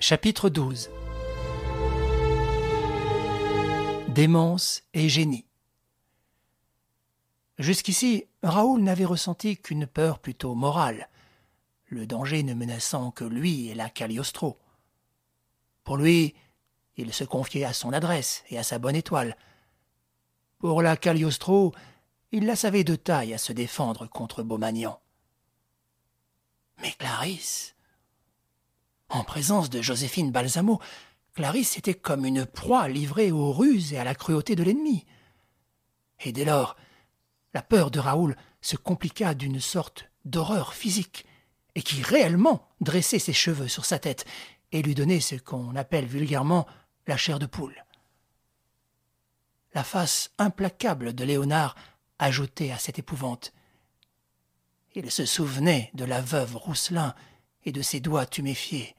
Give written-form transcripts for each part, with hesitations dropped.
Chapitre 12. Démence et génie. Jusqu'ici, Raoul n'avait ressenti qu'une peur plutôt morale, le danger ne menaçant que lui et la Cagliostro. Pour lui, il se confiait à son adresse et à sa bonne étoile. Pour la Cagliostro, il la savait de taille à se défendre contre Beaumagnan. Mais Clarisse... En présence de Joséphine Balsamo, Clarisse était comme une proie livrée aux ruses et à la cruauté de l'ennemi. Et dès lors, la peur de Raoul se compliqua d'une sorte d'horreur physique, et qui réellement dressait ses cheveux sur sa tête et lui donnait ce qu'on appelle vulgairement la chair de poule. La face implacable de Léonard ajoutait à cette épouvante. Il se souvenait de la veuve Rousselin et de ses doigts tuméfiés.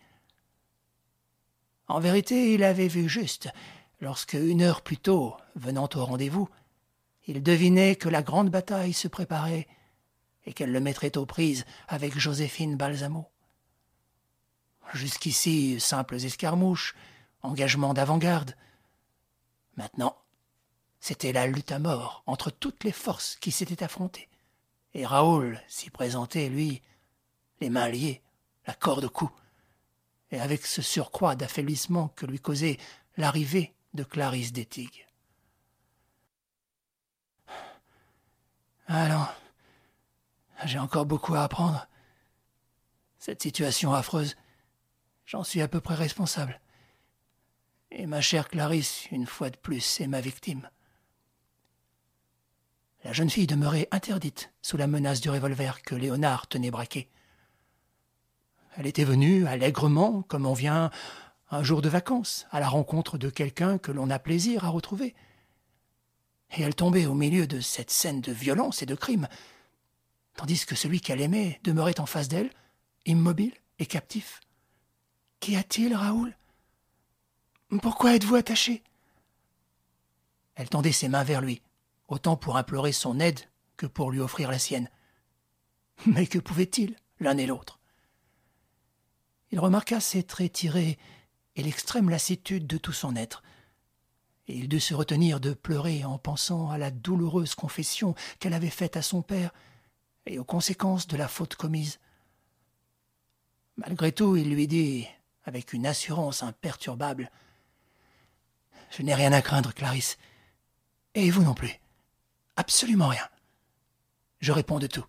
En vérité, il avait vu juste, lorsque, une heure plus tôt, venant au rendez-vous, il devinait que la grande bataille se préparait et qu'elle le mettrait aux prises avec Joséphine Balsamo. Jusqu'ici, simples escarmouches, engagements d'avant-garde. Maintenant, c'était la lutte à mort entre toutes les forces qui s'étaient affrontées. Et Raoul s'y présentait, lui, les mains liées, la corde au cou, et avec ce surcroît d'affaiblissement que lui causait l'arrivée de Clarisse d'Etigues. Allons, j'ai encore beaucoup à apprendre. Cette situation affreuse, j'en suis à peu près responsable. Et ma chère Clarisse, une fois de plus, est ma victime. La jeune fille demeurait interdite sous la menace du revolver que Léonard tenait braqué. Elle était venue allègrement, comme on vient un jour de vacances, à la rencontre de quelqu'un que l'on a plaisir à retrouver. Et elle tombait au milieu de cette scène de violence et de crime, tandis que celui qu'elle aimait demeurait en face d'elle, immobile et captif. « Qu'y a-t-il, Raoul ? Pourquoi êtes-vous attaché ?» Elle tendait ses mains vers lui, autant pour implorer son aide que pour lui offrir la sienne. Mais que pouvaient-ils, l'un et l'autre ? Il remarqua ses traits tirés et l'extrême lassitude de tout son être, et il dut se retenir de pleurer en pensant à la douloureuse confession qu'elle avait faite à son père et aux conséquences de la faute commise. Malgré tout, il lui dit, avec une assurance imperturbable, « Je n'ai rien à craindre, Clarisse, et vous non plus. Absolument rien. Je réponds de tout. »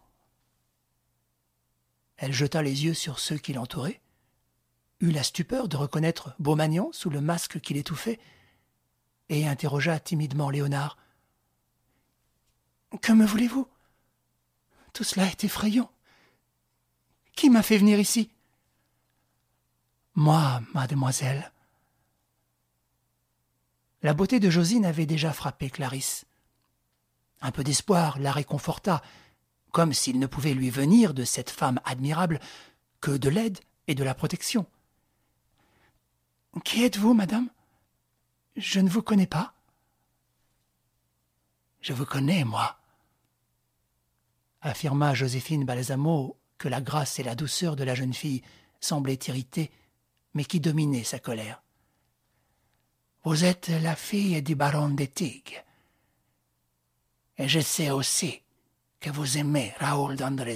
Elle jeta les yeux sur ceux qui l'entouraient, eut la stupeur de reconnaître Beaumagnan sous le masque qui l'étouffait, et interrogea timidement Léonard. « Que me voulez-vous ? Tout cela est effrayant. Qui m'a fait venir ici ? » ?»« Moi, mademoiselle. » La beauté de Josine avait déjà frappé Clarisse. Un peu d'espoir la réconforta, comme s'il ne pouvait lui venir de cette femme admirable que de l'aide et de la protection. « Qui êtes-vous, madame ? Je ne vous connais pas. »« Je vous connais, moi, » affirma Joséphine Balsamo, que la grâce et la douceur de la jeune fille semblaient irriter, mais qui dominait sa colère. « Vous êtes la fille du baron d'Etigues. Et je sais aussi que vous aimez Raoul d'Andrézy. »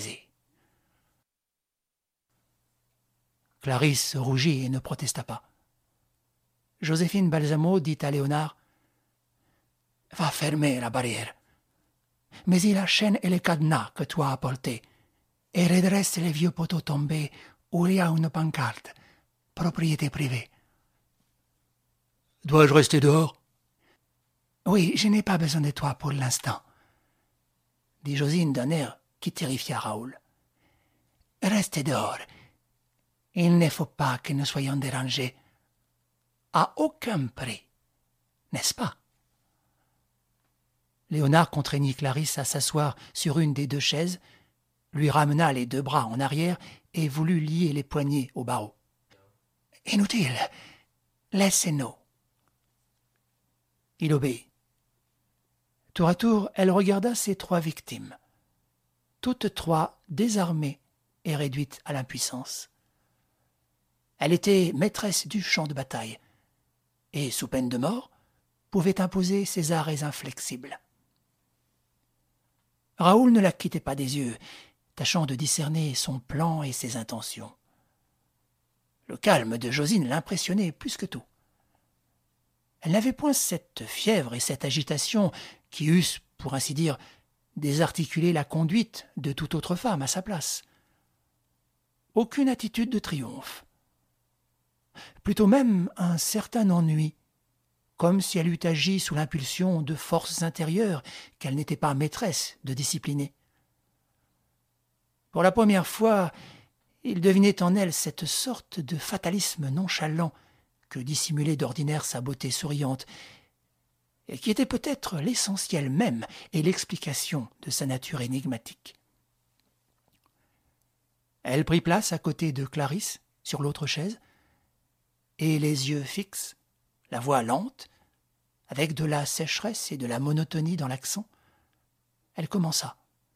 Clarisse rougit et ne protesta pas. Joséphine Balsamo dit à Léonard « Va fermer la barrière, mais il la chaîne et le cadenas que tu as apportés, et redresse les vieux poteaux tombés où il y a une pancarte, propriété privée. »« Dois-je rester dehors ?»« Oui, je n'ai pas besoin de toi pour l'instant, » dit Josine d'un air qui terrifia Raoul. « Restez dehors. Il ne faut pas que nous soyons dérangés. À aucun prix, n'est-ce pas ?» Léonard contraignit Clarisse à s'asseoir sur une des deux chaises, lui ramena les deux bras en arrière et voulut lier les poignets au barreau. « Inutile, laissez-nous. » Il obéit. Tour à tour, elle regarda ses trois victimes, toutes trois désarmées et réduites à l'impuissance. Elle était maîtresse du champ de bataille, et, sous peine de mort, pouvait imposer ses arrêts inflexibles. Raoul ne la quittait pas des yeux, tâchant de discerner son plan et ses intentions. Le calme de Josine l'impressionnait plus que tout. Elle n'avait point cette fièvre et cette agitation qui eussent, pour ainsi dire, désarticulé la conduite de toute autre femme à sa place. Aucune attitude de triomphe. Plutôt même un certain ennui, comme si elle eût agi sous l'impulsion de forces intérieures qu'elle n'était pas maîtresse de discipliner. Pour la première fois, il devinait en elle cette sorte de fatalisme nonchalant que dissimulait d'ordinaire sa beauté souriante, et qui était peut-être l'essentiel même et l'explication de sa nature énigmatique. Elle prit place à côté de Clarisse, sur l'autre chaise, et les yeux fixes, la voix lente, avec de la sécheresse et de la monotonie dans l'accent, elle commença.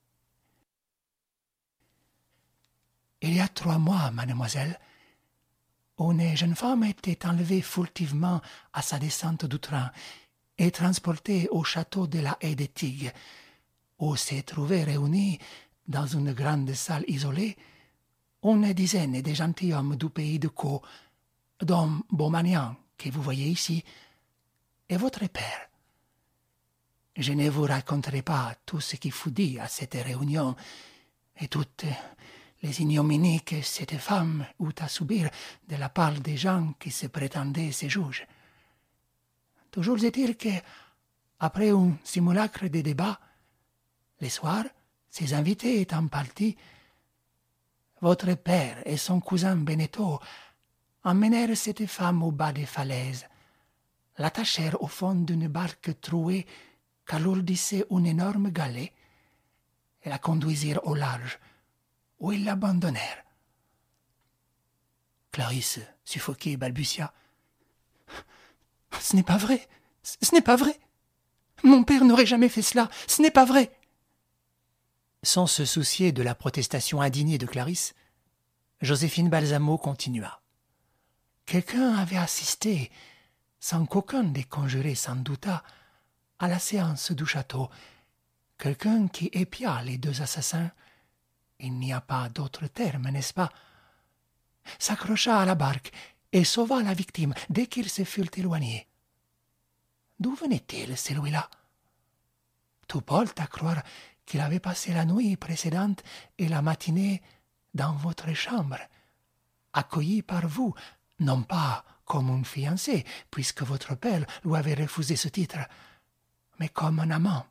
« Il y a 3 mois, mademoiselle, une jeune femme était enlevée furtivement à sa descente du train et transportée au château de la Haie des Tigres, où s'est trouvée réunie dans une grande salle isolée une dizaine de gentilshommes du pays de Caux, dont Beaumanian, que vous voyez ici, et votre père. Je ne vous raconterai pas tout ce qui fut dit à cette réunion et toutes les ignominies que cette femme eut à subir de la part des gens qui se prétendaient ses juges. Toujours est-il que, après un simulacre de débat, le soir, ses invités étant partis, votre père et son cousin Beneteau emmenèrent cette femme au bas des falaises, l'attachèrent au fond d'une barque trouée qu'alourdissait un énorme galet et la conduisirent au large, où ils l'abandonnèrent. Clarisse, suffoquée, balbutia. « Ce n'est pas vrai, ce n'est pas vrai. Mon père n'aurait jamais fait cela, ce n'est pas vrai. » Sans se soucier de la protestation indignée de Clarisse, Joséphine Balsamo continua. Quelqu'un avait assisté, sans qu'aucun des conjurés s'en doutât, à la séance du château, quelqu'un qui épia les 2 assassins, il n'y a pas d'autre terme, n'est-ce pas, s'accrocha à la barque et sauva la victime dès qu'il se fut éloigné. D'où venait-il, celui-là? Tout porte à croire qu'il avait passé la nuit précédente et la matinée dans votre chambre, accueilli par vous, non pas comme un fiancé, puisque votre père lui avait refusé ce titre, mais comme un amant.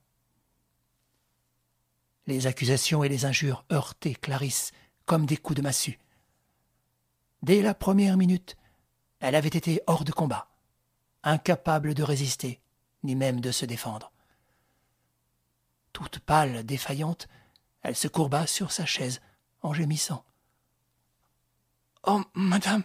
Les accusations et les injures heurtaient Clarisse comme des coups de massue. Dès la première minute, elle avait été hors de combat, incapable de résister, ni même de se défendre. Toute pâle, défaillante, elle se courba sur sa chaise, en gémissant. « Oh, madame,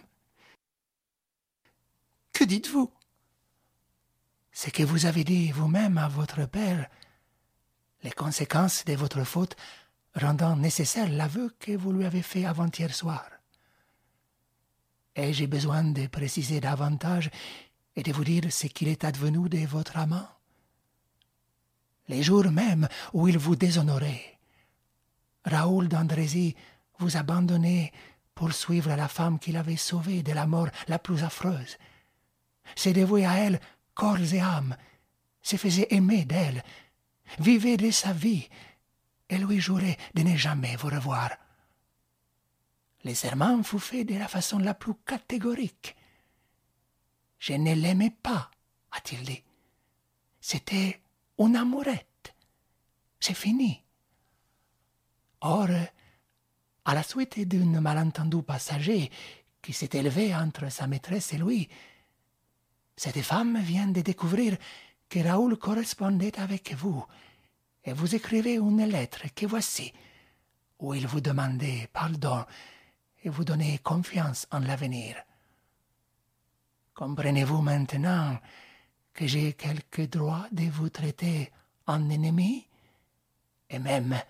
que dites-vous » ?»« Ce que vous avez dit vous-même à votre père, les conséquences de votre faute rendant nécessaire l'aveu que vous lui avez fait avant-hier soir. Ai-je besoin de préciser davantage et de vous dire ce qu'il est advenu de votre amant? Les jours même où il vous déshonorait, Raoul d'Andrézy vous abandonnait pour suivre la femme qu'il avait sauvée de la mort la plus affreuse, se dévouait à elle corps et âme, se faisait aimer d'elle, vivait de sa vie et lui jurait de ne jamais vous revoir. Le serment fut fait de la façon la plus catégorique. « Je ne l'aimais pas », a-t-il dit. « C'était une amourette. C'est fini. » Or, à la suite d'un malentendu passager qui s'est élevé entre sa maîtresse et lui, cette femme vient de découvrir que Raoul correspondait avec vous et vous écrivez une lettre que voici, où il vous demandait pardon et vous donnait confiance en l'avenir. Comprenez-vous maintenant que j'ai quelque droit de vous traiter en ennemi, et même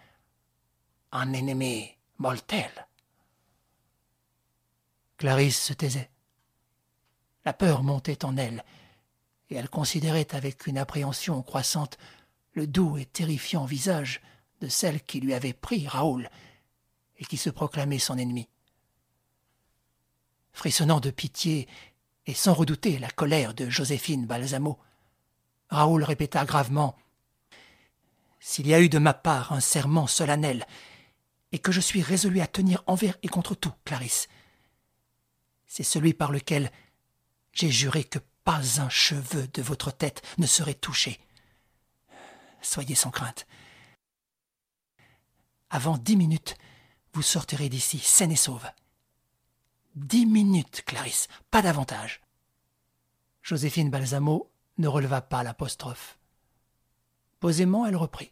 en ennemi mortel? Clarisse se taisait. La peur montait en elle, et elle considérait avec une appréhension croissante le doux et terrifiant visage de celle qui lui avait pris Raoul et qui se proclamait son ennemi. Frissonnant de pitié et sans redouter la colère de Joséphine Balsamo, Raoul répéta gravement « S'il y a eu de ma part un serment solennel et que je suis résolu à tenir envers et contre tout, Clarisse, c'est celui par lequel j'ai juré que pas un cheveu de votre tête ne serait touché. Soyez sans crainte. Avant 10 minutes, vous sortirez d'ici saine et sauve. 10 minutes, Clarisse, pas davantage. » Joséphine Balsamo ne releva pas l'apostrophe. Posément, elle reprit.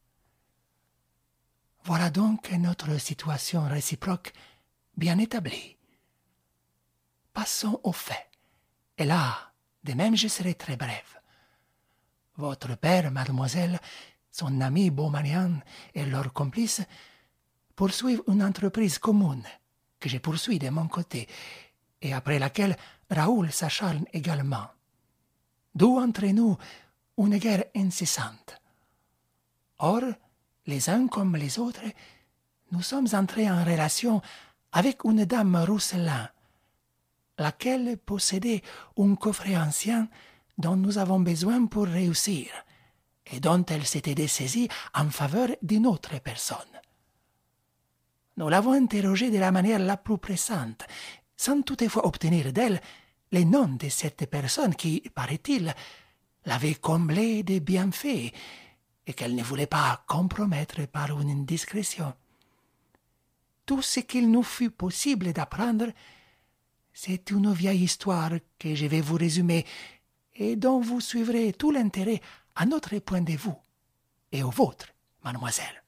« Voilà donc notre situation réciproque bien établie. Passons aux faits. Et là, de même, je serai très brève. Votre père, mademoiselle, son ami Beaumarian et leur complice poursuivent une entreprise commune que je poursuis de mon côté et après laquelle Raoul s'acharne également. D'où entre nous une guerre incessante. Or, les uns comme les autres, nous sommes entrés en relation avec une dame Rousselin, laquelle possédait un coffret ancien dont nous avons besoin pour réussir, et dont elle s'était dessaisie en faveur d'une autre personne. Nous l'avons interrogée de la manière la plus pressante, sans toutefois obtenir d'elle les noms de cette personne qui, paraît-il, l'avait comblée de bienfaits et qu'elle ne voulait pas compromettre par une indiscrétion. Tout ce qu'il nous fut possible d'apprendre, c'est une vieille histoire que je vais vous résumer et dont vous suivrez tout l'intérêt à notre point de vue et au vôtre, mademoiselle.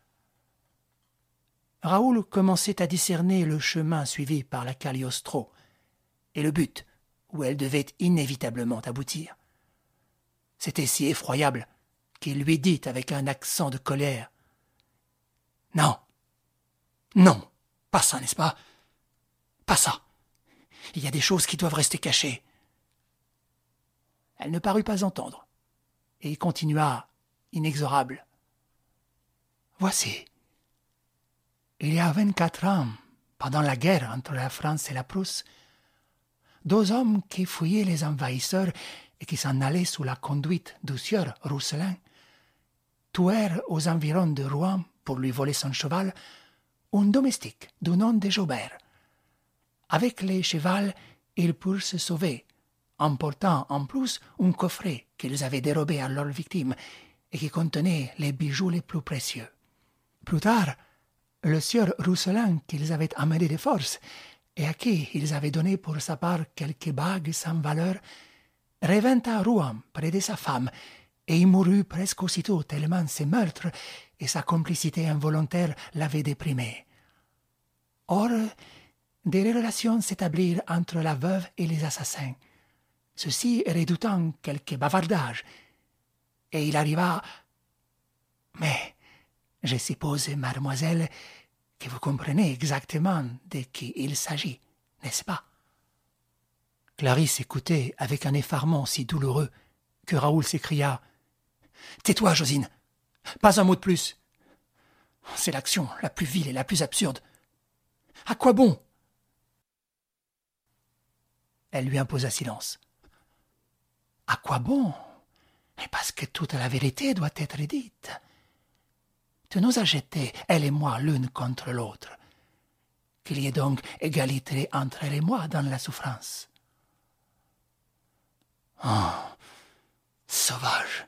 Raoul commençait à discerner le chemin suivi par la Cagliostro et le but où elle devait inévitablement aboutir. C'était si effroyable qu'il lui dit avec un accent de colère « Non, non, pas ça, n'est-ce pas? Pas ça. Il y a des choses qui doivent rester cachées. » Elle ne parut pas entendre, et continua, inexorable. « Voici. Il y a 24 ans, pendant la guerre entre la France et la Prusse, 2 hommes qui fouillaient les envahisseurs et qui s'en allaient sous la conduite du sieur Rousselin, tuèrent aux environs de Rouen, pour lui voler son cheval, un domestique du nom de Jobert. Avec les chevals, ils purent se sauver, emportant en plus un coffret qu'ils avaient dérobé à leur victime et qui contenait les bijoux les plus précieux. Plus tard, le sieur Rousselin qu'ils avaient amené de force et à qui ils avaient donné pour sa part quelques bagues sans valeur, revint à Rouen près de sa femme et y mourut presque aussitôt tellement ses meurtres et sa complicité involontaire l'avaient déprimé. Or, des relations s'établirent entre la veuve et les assassins, ceux-ci redoutant quelques bavardages, et il arriva... Mais je suppose, mademoiselle, que vous comprenez exactement de qui il s'agit, n'est-ce pas? Clarisse écoutait avec un effarement si douloureux que Raoul s'écria « Tais-toi, Josine, pas un mot de plus. C'est l'action la plus vile et la plus absurde. À quoi bon ?» Elle lui imposa silence. « À quoi bon? Parce que toute la vérité doit être dite. Tu nous as jetés, elle et moi, l'une contre l'autre. Qu'il y ait donc égalité entre elle et moi dans la souffrance. » Oh, sauvage!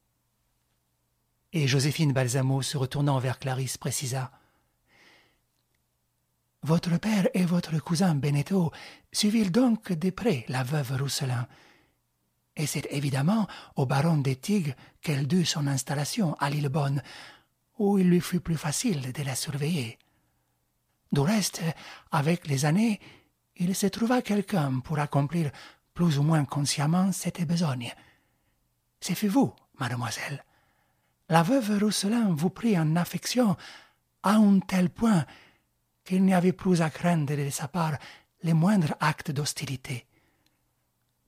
Et Joséphine Balsamo, se retournant vers Clarisse, précisa « Votre père et votre cousin Benedetto suivirent donc de près la veuve Rousselin, et c'est évidemment au baron d'Etigues qu'elle dut son installation à Lillebonne, où il lui fut plus facile de la surveiller. Du reste, avec les années, il se trouva quelqu'un pour accomplir plus ou moins consciemment cette besogne. Ce fut vous, mademoiselle. La veuve Rousselin vous prit en affection à un tel point qu'il n'y avait plus à craindre de sa part les moindres actes d'hostilité.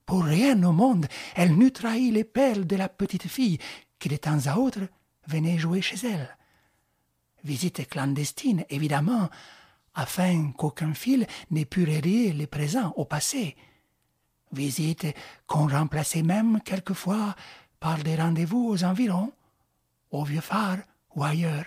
Pour rien au monde, elle n'eût trahi les perles de la petite fille qui de temps à autre venait jouer chez elle. Visite clandestine, évidemment, afin qu'aucun fil n'ait pu relier le présent au passé. Visite qu'on remplaçait même quelquefois par des rendez-vous aux environs, au vieux phare ou ailleurs.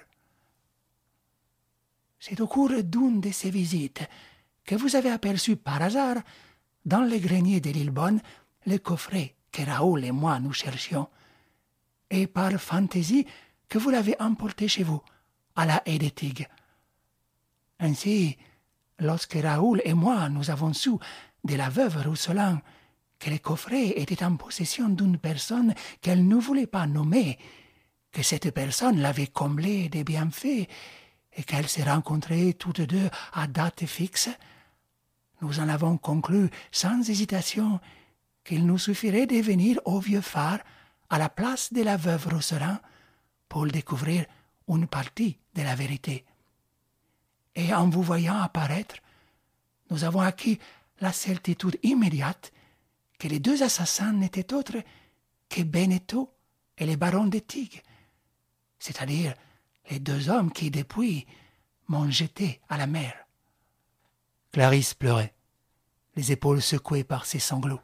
C'est au cours d'une de ces visites que vous avez aperçu par hasard, dans le grenier de Lillebonne, le coffret que Raoul et moi nous cherchions, et par fantaisie que vous l'avez emporté chez vous, à la haie des Tigues. Ainsi, lorsque Raoul et moi nous avons su de la veuve Rousselin que le coffret était en possession d'une personne qu'elle ne voulait pas nommer, que cette personne l'avait comblé de bienfaits et qu'elles se rencontraient toutes deux à date fixe, nous en avons conclu sans hésitation qu'il nous suffirait de venir au vieux phare à la place de la veuve Rousselin pour découvrir une partie de la vérité. Et en vous voyant apparaître, nous avons acquis la certitude immédiate que les deux assassins n'étaient autres que Benedetto et le baron de Tigues, c'est-à-dire les deux hommes qui, depuis, m'ont jeté à la mer. Clarisse pleurait, les épaules secouées par ses sanglots.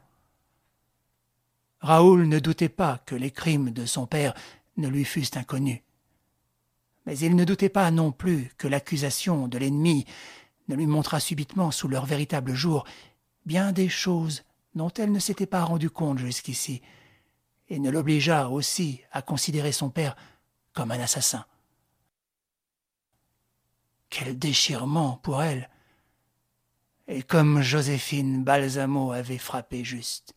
Raoul ne doutait pas que les crimes de son père ne lui fussent inconnus. Mais il ne doutait pas non plus que l'accusation de l'ennemi ne lui montrât subitement sous leur véritable jour bien des choses dont elle ne s'était pas rendu compte jusqu'ici, et ne l'obligeât aussi à considérer son père comme un assassin. Quel déchirement pour elle! Et comme Joséphine Balsamo avait frappé juste.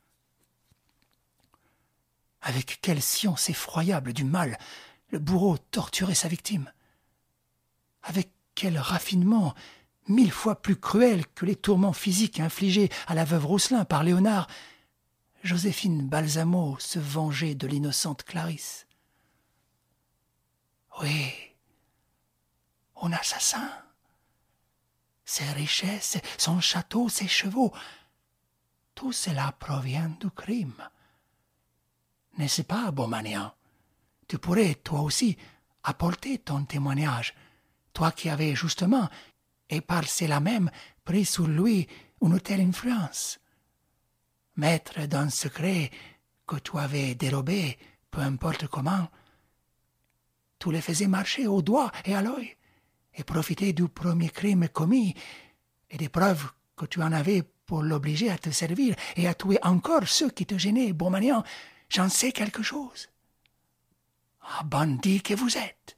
Avec quelle science effroyable du mal le bourreau torturait sa victime. Avec quel raffinement, 1000 fois plus cruel que les tourments physiques infligés à la veuve Rousselin par Léonard, Joséphine Balsamo se vengeait de l'innocente Clarisse. Oui, un assassin. Ses richesses, son château, ses chevaux, tout cela provient du crime. N'est-ce pas, Beaumanian? Tu pourrais, toi aussi, apporter ton témoignage, toi qui avais justement, et par cela même, pris sur lui une telle influence. Maître d'un secret que tu avais dérobé, peu importe comment, tu le faisais marcher au doigt et à l'œil, et profiter du premier crime commis, et des preuves que tu en avais pour l'obliger à te servir, et à tuer encore ceux qui te gênaient, Beaumanian. J'en sais quelque chose. Ah, bandit que vous êtes!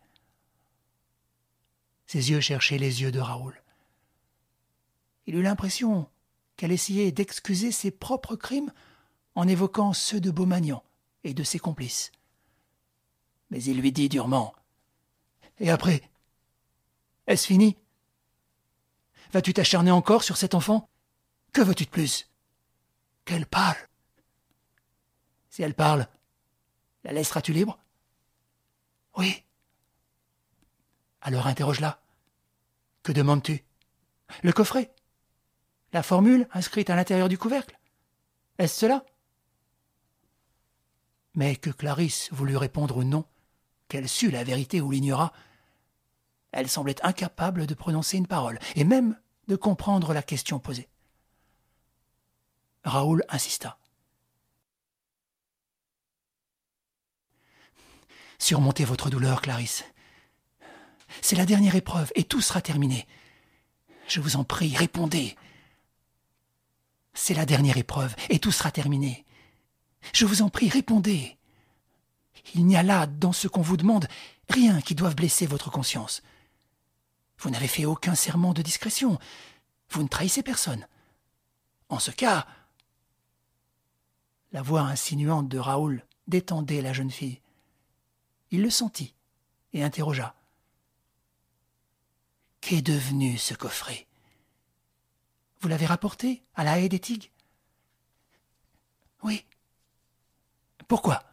Ses yeux cherchaient les yeux de Raoul. Il eut l'impression qu'elle essayait d'excuser ses propres crimes en évoquant ceux de Beaumanian et de ses complices. Mais il lui dit durement: « Et après? Est-ce fini? Vas-tu t'acharner encore sur cet enfant? Que veux-tu de plus? Qu'elle parle. Si elle parle, la laisseras-tu libre? Oui. Alors interroge-la. Que demandes-tu? Le coffret? La formule inscrite à l'intérieur du couvercle? Est-ce cela? Mais que Clarisse voulut répondre non, qu'elle sût la vérité ou l'ignora, elle semblait incapable de prononcer une parole, et même de comprendre la question posée. Raoul insista. Surmontez votre douleur, Clarisse. C'est la dernière épreuve, et tout sera terminé. Je vous en prie, répondez. C'est la dernière épreuve, et tout sera terminé. Je vous en prie, répondez. Il n'y a là, dans ce qu'on vous demande, rien qui doive blesser votre conscience. Vous n'avez fait aucun serment de discrétion. Vous ne trahissez personne. En ce cas... La voix insinuante de Raoul détendait la jeune fille. Il le sentit et interrogea. Qu'est devenu ce coffret? Vous l'avez rapporté à la haie des Tigues? Oui. Pourquoi?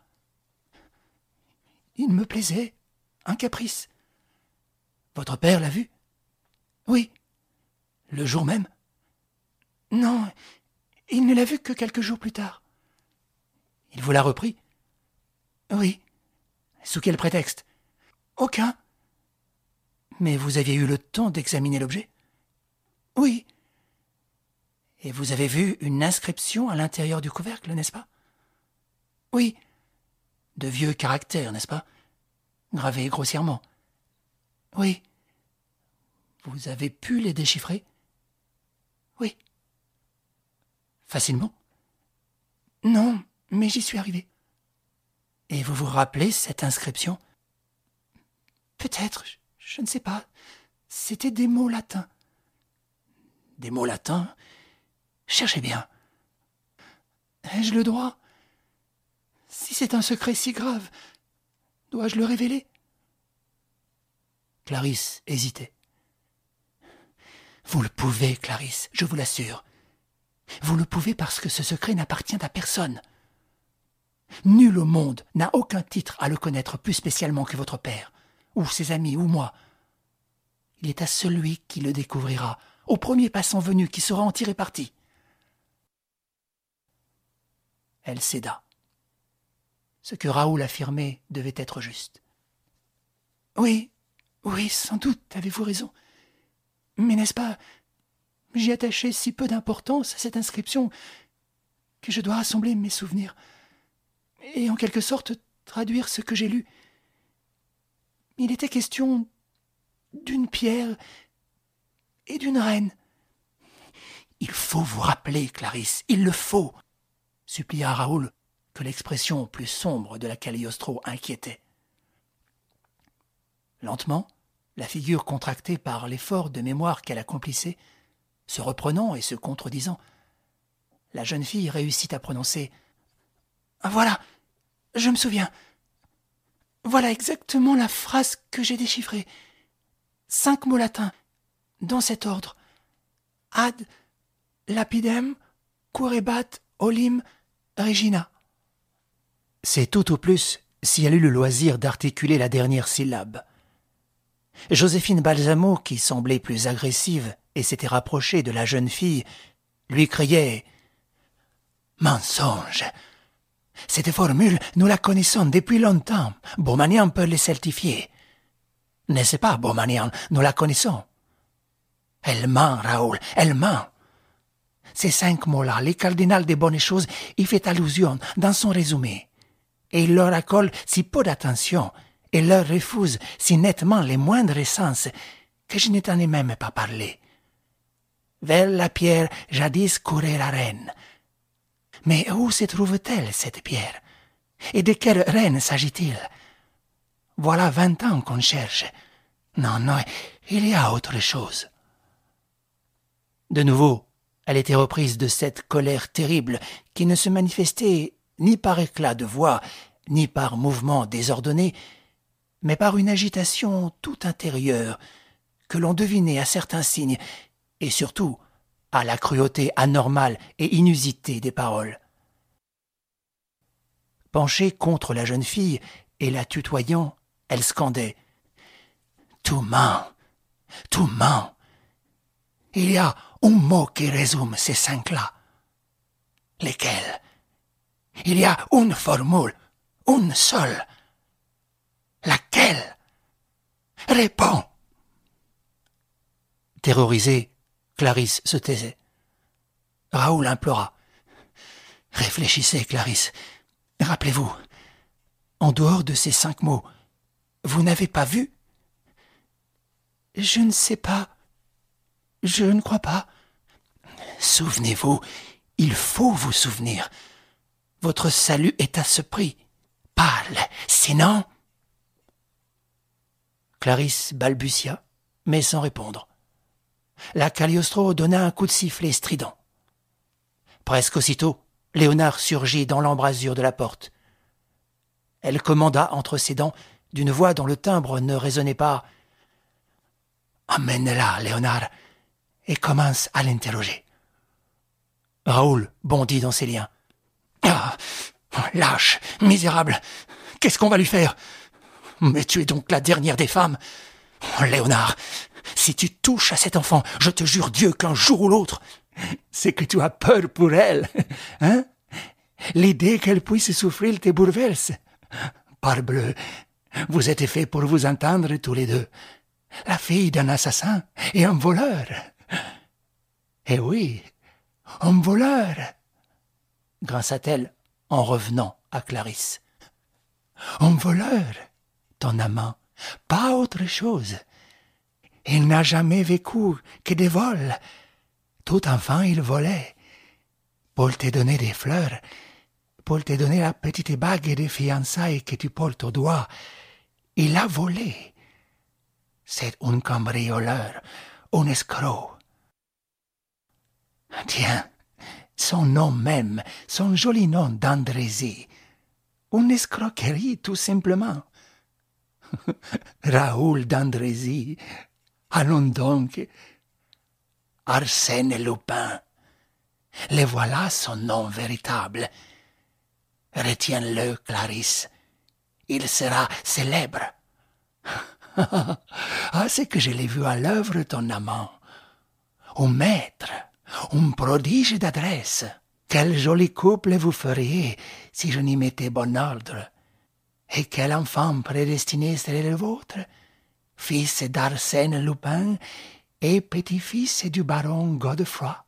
Il me plaisait, un caprice. Votre père l'a vu? Oui. Le jour même? Non, Il ne l'a vue que quelques jours plus tard. Il vous l'a repris? Oui. Sous quel prétexte? Aucun. Mais vous aviez eu le temps d'examiner l'objet? Oui. Et vous avez vu une inscription à l'intérieur du couvercle, n'est-ce pas? Oui. De vieux caractères, n'est-ce pas? Gravés grossièrement. Oui. Vous avez pu les déchiffrer? Oui. Facilement? Non, mais j'y suis arrivé. Et vous vous rappelez cette inscription? Peut-être, je ne sais pas. C'était des mots latins. Des mots latins? Cherchez bien. Ai-je le droit? Si c'est un secret si grave, dois-je le révéler? Clarisse hésitait. Vous le pouvez, Clarisse, je vous l'assure. Vous le pouvez parce que ce secret n'appartient à personne. Nul au monde n'a aucun titre à le connaître plus spécialement que votre père, ou ses amis, ou moi. Il est à celui qui le découvrira, au premier passant venu qui saura en tirer parti. Elle céda. Ce que Raoul affirmait devait être juste. Oui, sans doute, avez-vous raison. Mais n'est-ce pas, j'y attachais si peu d'importance à cette inscription que je dois rassembler mes souvenirs et en quelque sorte traduire ce que j'ai lu. Il était question d'une pierre et d'une reine. Il faut vous rappeler, Clarisse, il le faut, supplia Raoul, que l'expression plus sombre de la Cagliostro inquiétait. Lentement, la figure contractée par l'effort de mémoire qu'elle accomplissait, se reprenant et se contredisant, la jeune fille réussit à prononcer « Voilà, je me souviens. Voilà exactement la phrase que j'ai déchiffrée. 5 mots latins, dans cet ordre. Ad lapidem curebat olim regina. » C'est tout au plus si elle eut le loisir d'articuler la dernière syllabe. Joséphine Balsamo, qui semblait plus agressive et s'était rapprochée de la jeune fille, lui criait « Mensonge! Cette formule, nous la connaissons depuis longtemps. Baumanian peut le certifier. N'est-ce pas, Baumanian? Nous la connaissons. Elle ment, Raoul, elle ment. Ces 5 mots-là, le cardinal des bonnes choses y fait allusion dans son résumé. Et il leur accorde si peu d'attention et leur refuse si nettement les moindres sens que je ne t'en ai même pas parlé. Vers la pierre jadis courait la reine. Mais où se trouve-t-elle, cette pierre? Et de quelle reine s'agit-il? Voilà 20 ans qu'on cherche. Non, il y a autre chose. De nouveau, elle était reprise de cette colère terrible qui ne se manifestait ni par éclat de voix, ni par mouvement désordonné, mais par une agitation tout intérieure que l'on devinait à certains signes et surtout à la cruauté anormale et inusitée des paroles. Penchée contre la jeune fille et la tutoyant, elle scandait « Tout ment, tout ment. Il y a un mot qui résume ces 5-là. Lesquels? Il y a une formule, une seule. Laquelle? Réponds. » Terrorisée, Clarisse se taisait. Raoul implora. « Réfléchissez, Clarisse. Rappelez-vous, en dehors de ces 5 mots, vous n'avez pas vu? » « Je ne sais pas. Je ne crois pas. » « Souvenez-vous, il faut vous souvenir. Votre salut est à ce prix. Parle, sinon... » Clarisse balbutia, mais sans répondre. La Cagliostro donna un coup de sifflet strident. Presque aussitôt, Léonard surgit dans l'embrasure de la porte. Elle commanda entre ses dents, d'une voix dont le timbre ne résonnait pas. « Amène-la, Léonard, et commence à l'interroger. » Raoul bondit dans ses liens. « Ah, lâche, misérable, qu'est-ce qu'on va lui faire? Mais tu es donc la dernière des femmes. Léonard, si tu touches à cet enfant, je te jure Dieu qu'un jour ou l'autre... c'est que tu as peur pour elle, hein? L'idée qu'elle puisse souffrir te bouleverse. Parbleu, vous êtes faits pour vous entendre tous les deux. La fille d'un assassin et un voleur. Eh oui, un voleur, grinça-t-elle en revenant à Clarisse. Un voleur, ton amant, pas autre chose. Il n'a jamais vécu que des vols. Tout enfant, il volait. Pour te donner des fleurs, pour te donner la petite bague de fiançailles que tu portes au doigt, il a volé. C'est un cambrioleur, un escroc. Tiens, son nom même, son joli nom d'Andrézy. Une escroquerie, tout simplement. Raoul d'Andrézy. Allons donc. Arsène Lupin. Le voilà son nom véritable. Retiens-le, Clarisse. Il sera célèbre. Ah, c'est que je l'ai vu à l'œuvre, ton amant. Un maître, un prodige d'adresse. Quel joli couple vous feriez si je n'y mettais bon ordre. Et quel enfant prédestiné serait le vôtre, fils d'Arsène Lupin et petit-fils du baron Godefroy.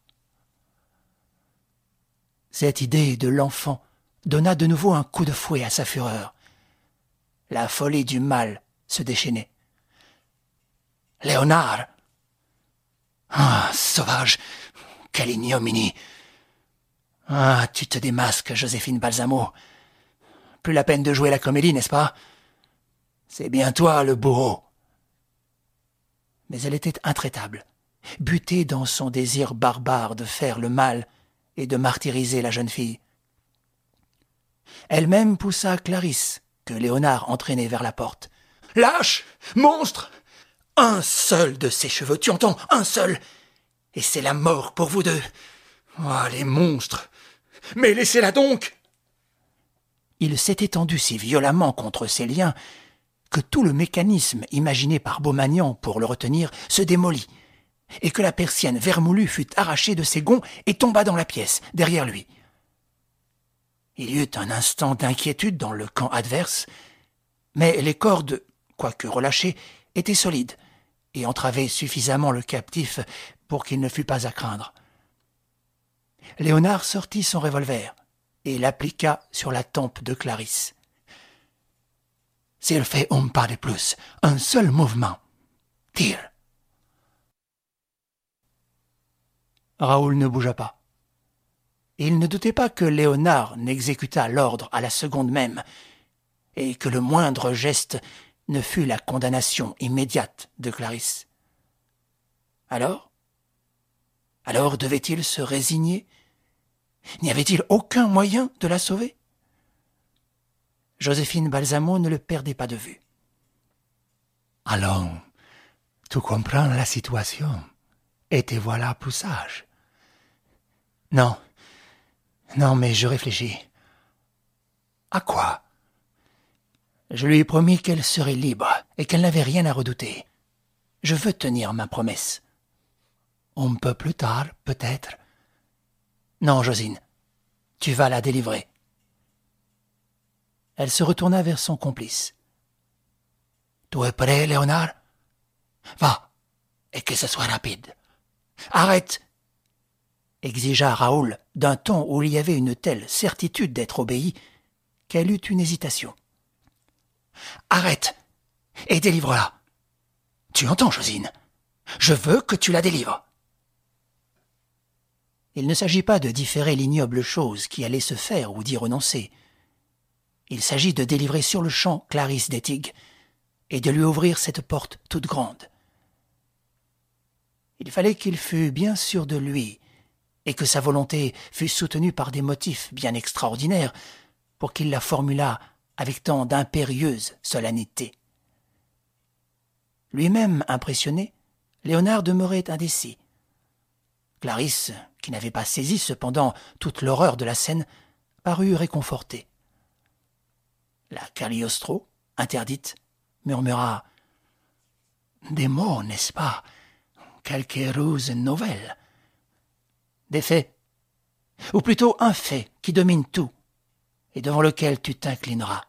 Cette idée de l'enfant donna de nouveau un coup de fouet à sa fureur. La folie du mal se déchaînait. Léonard! Ah, sauvage! Quelle ignominie! Ah, tu te démasques, Joséphine Balsamo. Plus la peine de jouer la comédie, n'est-ce pas? C'est bien toi, le bourreau. Mais elle était intraitable, butée dans son désir barbare de faire le mal et de martyriser la jeune fille. Elle-même poussa Clarisse, que Léonard entraînait vers la porte. « Lâche! Monstre! Un seul de ses cheveux, tu entends? Un seul! Et c'est la mort pour vous deux! Ah, les monstres! Mais laissez-la donc !» Il s'était tendu si violemment contre ses liens que tout le mécanisme imaginé par Beaumagnan pour le retenir se démolit, et que la persienne vermoulue fut arrachée de ses gonds et tomba dans la pièce, derrière lui. Il y eut un instant d'inquiétude dans le camp adverse, mais les cordes, quoique relâchées, étaient solides et entravaient suffisamment le captif pour qu'il ne fût pas à craindre. Léonard sortit son revolver et l'appliqua sur la tempe de Clarisse. « S'il fait un pas de plus, un seul mouvement, tire !» Raoul ne bougea pas. Il ne doutait pas que Léonard n'exécutât l'ordre à la seconde même, et que le moindre geste ne fût la condamnation immédiate de Clarisse. Alors devait-il se résigner? N'y avait-il aucun moyen de la sauver? Joséphine Balsamo ne le perdait pas de vue. « Allons, tu comprends la situation, et te voilà plus sage. »« Non, mais je réfléchis. »« À quoi ?» ?»« Je lui ai promis qu'elle serait libre et qu'elle n'avait rien à redouter. Je veux tenir ma promesse. »« Un peu plus tard, peut-être. »« Non, Josine, tu vas la délivrer. » Elle se retourna vers son complice. « Tu es prêt, Léonard? Va, et que ce soit rapide. »« Arrête !» exigea Raoul d'un ton où il y avait une telle certitude d'être obéi qu'elle eut une hésitation. « Arrête et délivre-la. Tu entends, Josine? Je veux que tu la délivres. » Il ne s'agit pas de différer l'ignoble chose qui allait se faire ou d'y renoncer. Il s'agit de délivrer sur le champ Clarisse d'Ettig et de lui ouvrir cette porte toute grande. Il fallait qu'il fût bien sûr de lui et que sa volonté fût soutenue par des motifs bien extraordinaires pour qu'il la formulât avec tant d'impérieuse solennité. Lui-même impressionné, Léonard demeurait indécis. Clarisse, qui n'avait pas saisi cependant toute l'horreur de la scène, parut réconfortée. La Cagliostro, interdite, murmura « Des mots, n'est-ce pas? Quelques ruses nouvelles. » des faits, ou plutôt un fait qui domine tout, et devant lequel tu t'inclineras.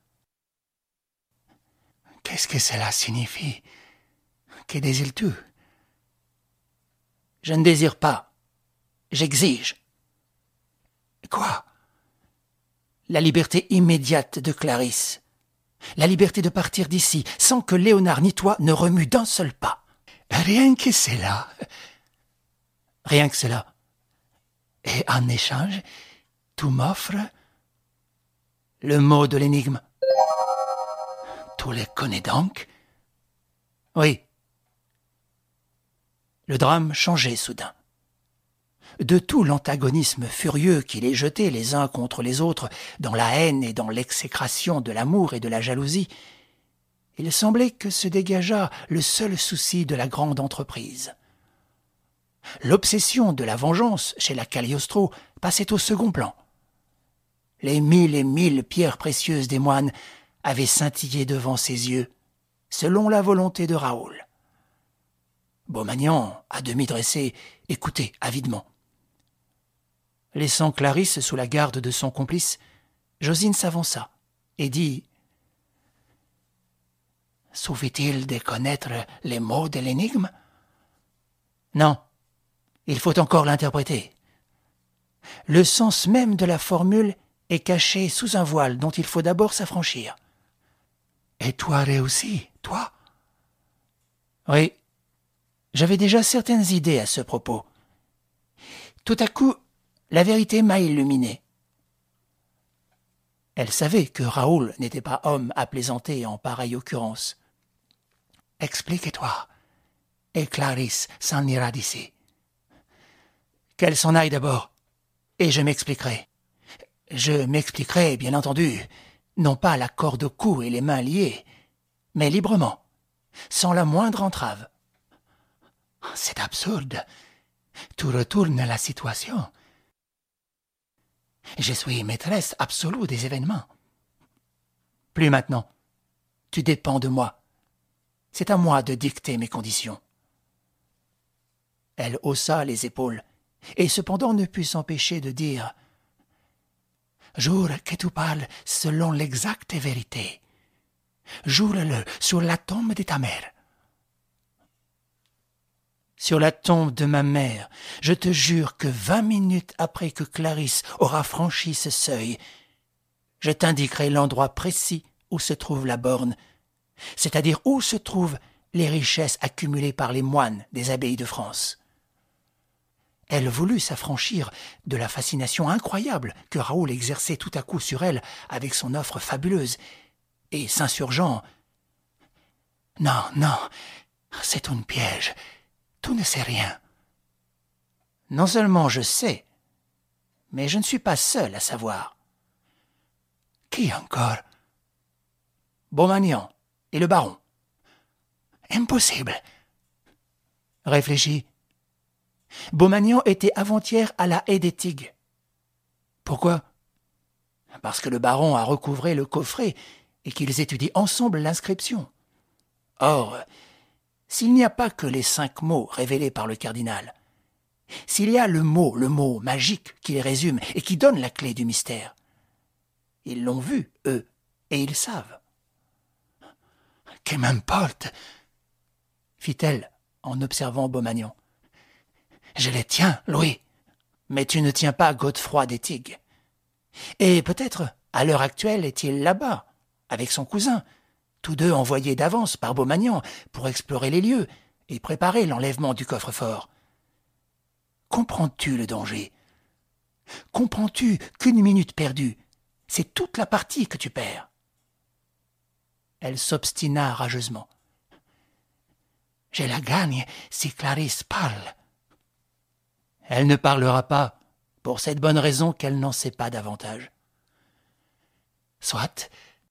Qu'est-ce que cela signifie? Que désires-tu? Je ne désire pas, j'exige. Quoi? La liberté immédiate de Clarisse. La liberté de partir d'ici, sans que Léonard ni toi ne remuent d'un seul pas. Rien que cela. Rien que cela. Et en échange, tu m'offres le mot de l'énigme. Tu le connais donc? Oui. Le drame changeait soudain. De tout l'antagonisme furieux qui les jetait les uns contre les autres dans la haine et dans l'exécration de l'amour et de la jalousie, il semblait que se dégageât le seul souci de la grande entreprise. L'obsession de la vengeance chez la Cagliostro passait au second plan. Les 1000 et 1000 pierres précieuses des moines avaient scintillé devant ses yeux, selon la volonté de Raoul. Beaumagnan, à demi dressé, écoutait avidement. Laissant Clarisse sous la garde de son complice, Josine s'avança et dit « Suffit-il de connaître les mots de l'énigme ?»« Non, il faut encore l'interpréter. Le sens même de la formule est caché sous un voile dont il faut d'abord s'affranchir. »« Et toi réussi, toi ?»« Oui, j'avais déjà certaines idées à ce propos. Tout à coup, la vérité m'a illuminé. » Elle savait que Raoul n'était pas homme à plaisanter en pareille occurrence. « Explique-toi, et Clarisse s'en ira d'ici. » « Qu'elle s'en aille d'abord, et je m'expliquerai. Je m'expliquerai, bien entendu, non pas la corde au cou et les mains liées, mais librement, sans la moindre entrave. »« C'est absurde. Tu retournes la situation. Je suis maîtresse absolue des événements. »« Plus maintenant. Tu dépends de moi. C'est à moi de dicter mes conditions. » Elle haussa les épaules, et cependant ne put s'empêcher de dire « Jure que tu parles selon l'exacte vérité. Jure-le sur la tombe de ta mère. » Sur la tombe de ma mère, je te jure que 20 minutes après que Clarisse aura franchi ce seuil, je t'indiquerai l'endroit précis où se trouve la borne, c'est-à-dire où se trouvent les richesses accumulées par les moines des abbayes de France. Elle voulut s'affranchir de la fascination incroyable que Raoul exerçait tout à coup sur elle avec son offre fabuleuse, et s'insurgeant « Non, non, c'est un piège. Tu ne sais rien. »« Non seulement je sais, mais je ne suis pas seul à savoir. »« Qui encore ?»« Beaumagnan et le baron. »« Impossible. » Réfléchis. Beaumagnan était avant-hier à la haie des Tigues. Pourquoi? Parce que le baron a recouvré le coffret et qu'ils étudient ensemble l'inscription. Or, s'il n'y a pas que les 5 mots révélés par le cardinal, s'il y a le mot magique qui les résume et qui donne la clé du mystère, ils l'ont vu, eux, et ils savent. « Que m'importe » fit-elle en observant Beaumagnan. « Je les tiens, Louis. » Mais tu ne tiens pas Godefroy des Tigues. Et peut-être, à l'heure actuelle, est-il là-bas, avec son cousin, tous deux envoyés d'avance par Beaumagnan pour explorer les lieux et préparer l'enlèvement du coffre-fort. Comprends-tu le danger? Comprends-tu qu'une minute perdue, c'est toute la partie que tu perds? Elle s'obstina rageusement. « Je la gagne si Clarisse parle. » Elle ne parlera pas, pour cette bonne raison qu'elle n'en sait pas davantage. « Soit.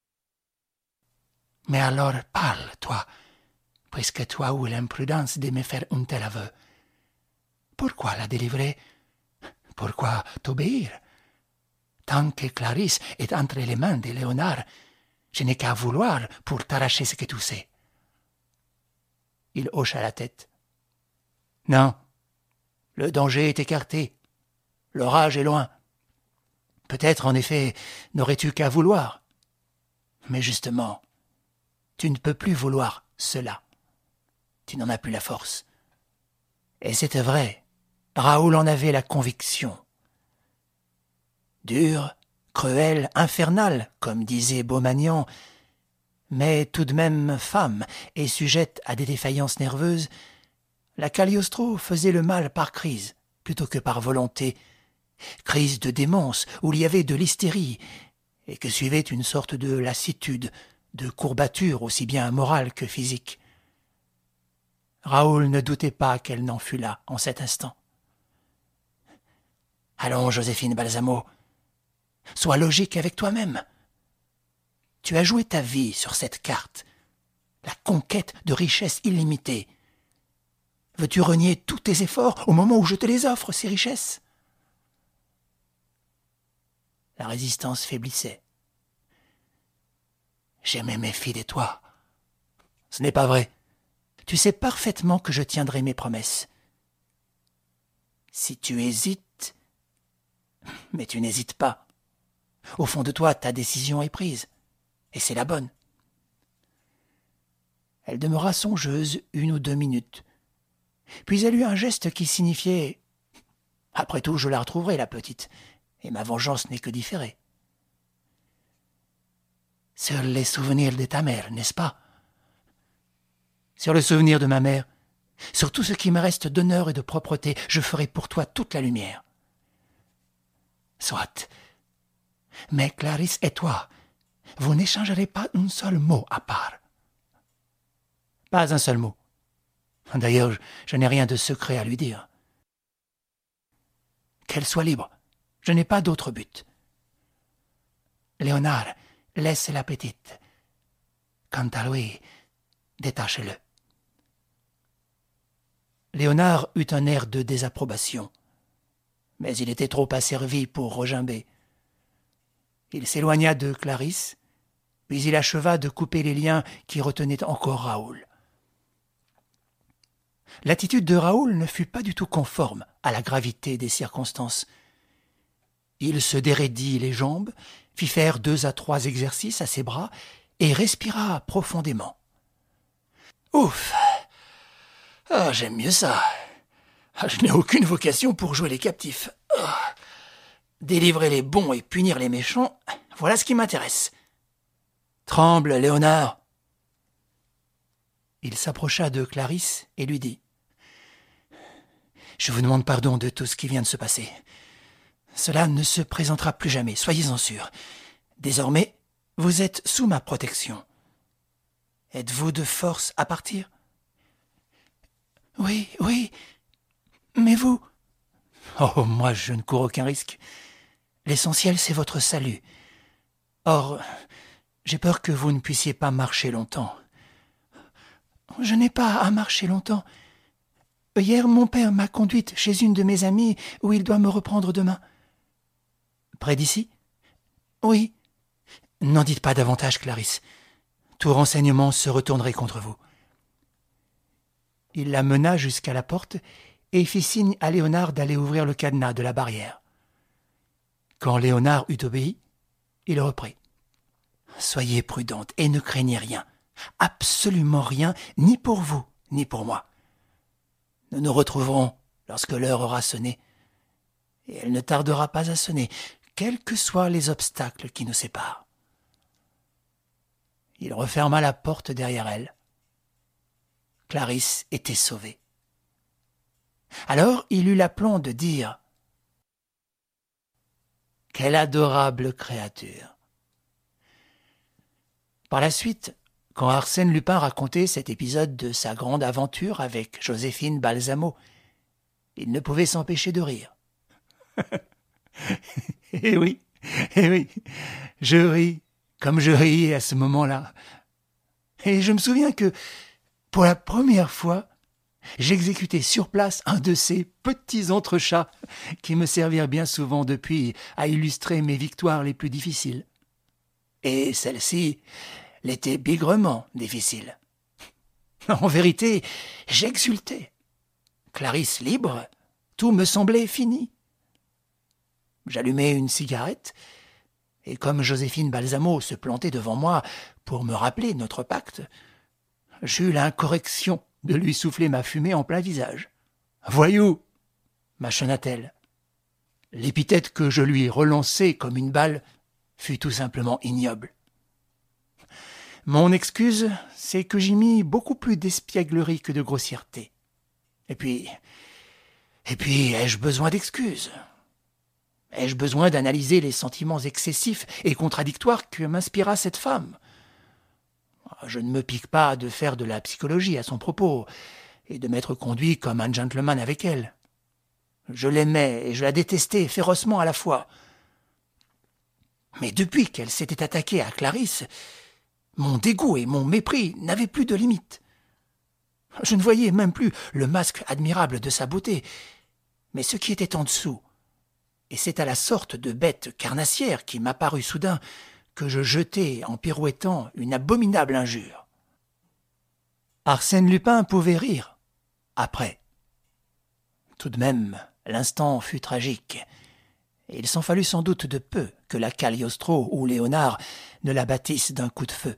Mais alors parle, toi, puisque tu as eu l'imprudence de me faire un tel aveu. Pourquoi la délivrer? Pourquoi t'obéir? Tant que Clarisse est entre les mains de Léonard, je n'ai qu'à vouloir pour t'arracher ce que tu sais. » Il hocha la tête. « Non, le danger est écarté, L'orage est loin. Peut-être, en effet, n'aurais-tu qu'à vouloir. Mais justement, tu ne peux plus vouloir cela. Tu n'en as plus la force. Et c'était vrai. Raoul en avait la conviction. Dure, cruelle, infernale, comme disait Beaumagnan, mais tout de même femme et sujette à des défaillances nerveuses, la Cagliostro faisait le mal par crise, plutôt que par volonté. Crise de démence, où il y avait de l'hystérie, et que suivait une sorte de lassitude, de courbature aussi bien morale que physique. Raoul ne doutait pas qu'elle n'en fût là, en cet instant. « Allons, Joséphine Balsamo, sois logique avec toi-même. Tu as joué ta vie sur cette carte, la conquête de richesses illimitées. Veux-tu renier tous tes efforts au moment où je te les offre, ces richesses ?» La résistance faiblissait. « Je me méfie de toi. »« Ce n'est pas vrai. Tu sais parfaitement que je tiendrai mes promesses. »« Si tu hésites... » »« Mais tu n'hésites pas. Au fond de toi, ta décision est prise. Et c'est la bonne. » Elle demeura songeuse 1 ou 2 minutes. Puis elle eut un geste qui signifiait « Après tout, je la retrouverai, la petite, et ma vengeance n'est que différée. » « Sur les souvenirs de ta mère, n'est-ce pas ? » ?»« Sur le souvenir de ma mère, sur tout ce qui me reste d'honneur et de propreté, je ferai pour toi toute la lumière. » « Soit. Mais Clarisse et toi, vous n'échangerez pas un seul mot à part. » »« Pas un seul mot. D'ailleurs, je n'ai rien de secret à lui dire. » »« Qu'elle soit libre. Je n'ai pas d'autre but. » »« Léonard, laisse la petite. Quant à lui, détache-le. » Léonard eut un air de désapprobation. Mais il était trop asservi pour regimber. Il s'éloigna de Clarisse, puis il acheva de couper les liens qui retenaient encore Raoul. L'attitude de Raoul ne fut pas du tout conforme à la gravité des circonstances. Il se déraidit les jambes, fit faire 2 à 3 exercices à ses bras et respira profondément. « Ouf ! Ah, j'aime mieux ça. Je n'ai aucune vocation pour jouer les captifs. Délivrer les bons et punir les méchants, voilà ce qui m'intéresse. Tremble, Léonard. » Il s'approcha de Clarisse et lui dit « Je vous demande pardon de tout ce qui vient de se passer. Cela ne se présentera plus jamais, soyez-en sûrs. Désormais, vous êtes sous ma protection. Êtes-vous de force à partir ? » ?»« Oui, oui. Mais vous ? » ?»« Oh, moi, je ne cours aucun risque. L'essentiel, c'est votre salut. Or, j'ai peur que vous ne puissiez pas marcher longtemps. »« Je n'ai pas à marcher longtemps. Hier, mon père m'a conduite chez une de mes amies où il doit me reprendre demain. »« Près d'ici ? » ?»« Oui. » »« N'en dites pas davantage, Clarisse. Tout renseignement se retournerait contre vous. » Il la mena jusqu'à la porte et fit signe à Léonard d'aller ouvrir le cadenas de la barrière. Quand Léonard eut obéi, il reprit. « Soyez prudente et ne craignez rien, absolument rien, ni pour vous, ni pour moi. Nous nous retrouverons lorsque l'heure aura sonné, et elle ne tardera pas à sonner, quels que soient les obstacles qui nous séparent. » Il referma la porte derrière elle. Clarisse était sauvée. Alors il eut l'aplomb de dire « Quelle adorable créature !» Par la suite, quand Arsène Lupin racontait cet épisode de sa grande aventure avec Joséphine Balsamo, il ne pouvait s'empêcher de rire. Eh oui, je ris comme je riais à ce moment-là. Et je me souviens que, pour la première fois, j'exécutais sur place un de ces petits entrechats qui me servirent bien souvent depuis à illustrer mes victoires les plus difficiles. Et celle-ci l'était bigrement difficile. En vérité, j'exultais. Clarisse libre, tout me semblait fini. J'allumai une cigarette, et comme Joséphine Balsamo se plantait devant moi pour me rappeler notre pacte, j'eus l'incorrection de lui souffler ma fumée en plein visage. « Voyou !» mâchonna-t-elle. L'épithète que je lui relançai comme une balle fut tout simplement ignoble. Mon excuse, c'est que j'y mis beaucoup plus d'espièglerie que de grossièreté. Et puis, ai-je besoin d'excuses ? Ai-je besoin d'analyser les sentiments excessifs et contradictoires que m'inspira cette femme ? Je ne me pique pas de faire de la psychologie à son propos et de m'être conduit comme un gentleman avec elle. Je l'aimais et je la détestais férocement à la fois. Mais depuis qu'elle s'était attaquée à Clarisse, mon dégoût et mon mépris n'avaient plus de limite. Je ne voyais même plus le masque admirable de sa beauté, mais ce qui était en dessous. Et c'est à la sorte de bête carnassière qui m'apparut soudain que je jetai en pirouettant une abominable injure. Arsène Lupin pouvait rire, après. Tout de même, l'instant fut tragique, et il s'en fallut sans doute de peu que la Cagliostro ou Léonard ne la bâtissent d'un coup de feu.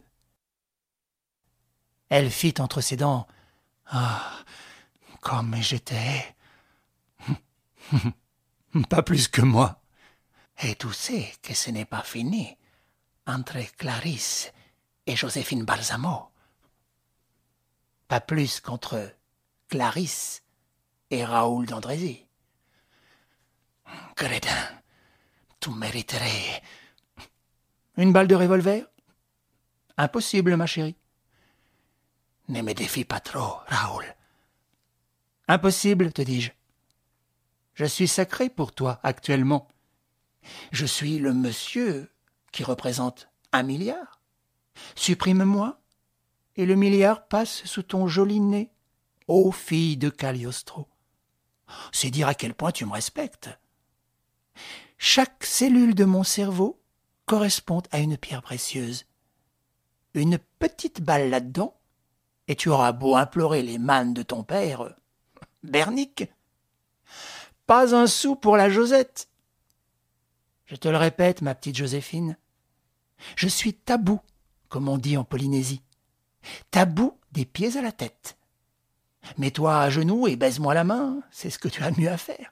Elle fit entre ses dents « Ah, comme j'étais... pas plus que moi. Et tu sais que ce n'est pas fini entre Clarisse et Joséphine Balsamo. Pas plus qu'entre Clarisse et Raoul d'Andrézy. Crétin, tu mériterais... Une balle de revolver ? Impossible, ma chérie. Ne me défie pas trop, Raoul. Impossible, te dis-je. Je suis sacré pour toi actuellement. Je suis le monsieur qui représente 1 milliard. Supprime-moi, et le milliard passe sous ton joli nez, ô fille de Cagliostro. C'est dire à quel point tu me respectes. Chaque cellule de mon cerveau correspond à une pierre précieuse. Une petite balle là-dedans, et tu auras beau implorer les mannes de ton père, Bernic. Pas un sou pour la Josette. Je te le répète, ma petite Joséphine, je suis tabou, comme on dit en Polynésie. Tabou des pieds à la tête. Mets-toi à genoux et baise-moi la main, c'est ce que tu as mieux à faire.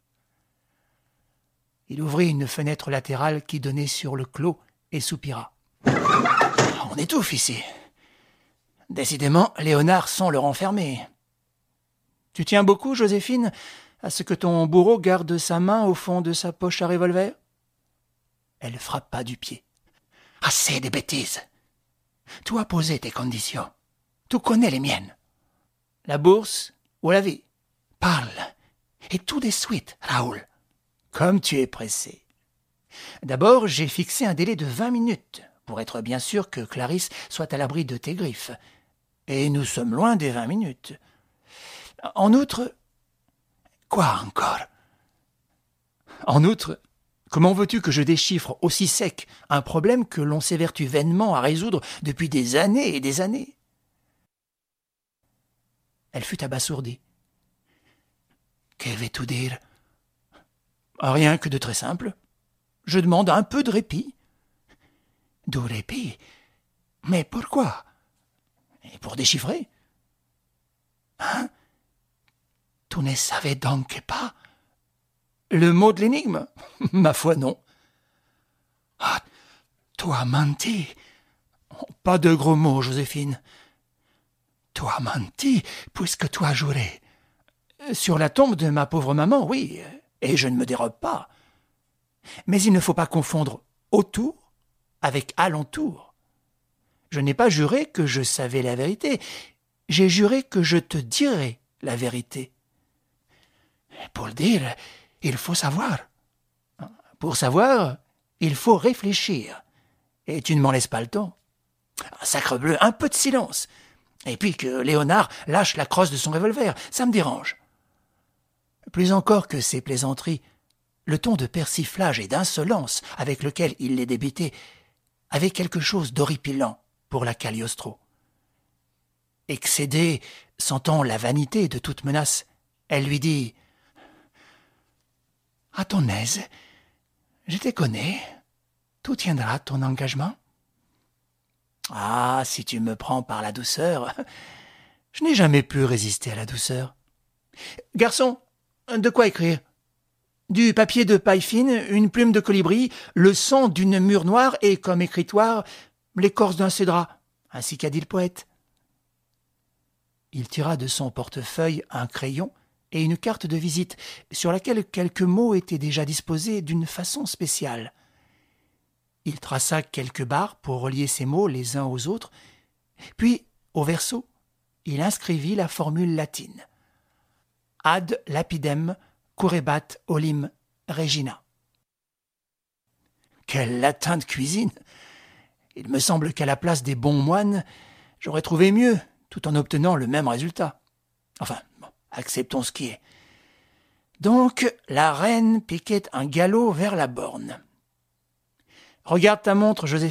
Il ouvrit une fenêtre latérale qui donnait sur le clos et soupira. On étouffe ici. Décidément, Léonard sent le renfermer. Tu tiens beaucoup, Joséphine, à ce que ton bourreau garde sa main au fond de sa poche à revolver ? Elle frappa du pied. Assez de bêtises. Tu as posé tes conditions. Tu connais les miennes. La bourse ou la vie ? Parle, et tout de suite, Raoul. Comme tu es pressé. D'abord, j'ai fixé un délai de 20 minutes, pour être bien sûr que Clarisse soit à l'abri de tes griffes. Et nous sommes loin des 20 minutes. En outre... Quoi encore ? En outre, comment veux-tu que je déchiffre aussi sec un problème que l'on s'évertue vainement à résoudre depuis des années et des années ? Elle fut abasourdie. Que veux-tu dire ? Rien que de très simple. Je demande un peu de répit. Du répit ? Mais pourquoi ? Et pour déchiffrer ? Hein ? Tu ne savais donc pas ? Le mot de l'énigme ? Ma foi, non. Ah, tu as menti. Pas de gros mots, Joséphine. Tu as menti puisque tu as juré. Sur la tombe de ma pauvre maman, oui, et je ne me dérobe pas. Mais il ne faut pas confondre autour avec alentour. Je n'ai pas juré que je savais la vérité, j'ai juré que je te dirais la vérité. Pour le dire, il faut savoir. Pour savoir, il faut réfléchir. Et tu ne m'en laisses pas le temps. Sacrebleu, un peu de silence. Et puis que Léonard lâche la crosse de son revolver, ça me dérange. Plus encore que ces plaisanteries, le ton de persiflage et d'insolence avec lequel il les débitait avait quelque chose d'horripilant pour la Cagliostro. Excédée, sentant la vanité de toute menace, elle lui dit « À ton aise, Je te connais. Tu tiendras ton engagement? Ah, si tu me prends par la douceur, je n'ai jamais pu résister à la douceur. Garçon, de quoi écrire? Du papier de paille fine, une plume de colibri, le sang d'une mûre noire et, comme écritoire, l'écorce d'un cédrat, ainsi qu'a dit le poète. Il tira de son portefeuille un crayon et une carte de visite, sur laquelle quelques mots étaient déjà disposés d'une façon spéciale. Il traça quelques barres pour relier ces mots les uns aux autres, puis, au verso, il inscrivit la formule latine. Ad lapidem curebat olim regina. Quel latin de cuisine! Il me semble qu'à la place des bons moines, j'aurais trouvé mieux, tout en obtenant le même résultat. Enfin, bon, acceptons ce qui est. Donc, la reine piquait un galop vers la borne. « Regarde ta montre, Joséphine. »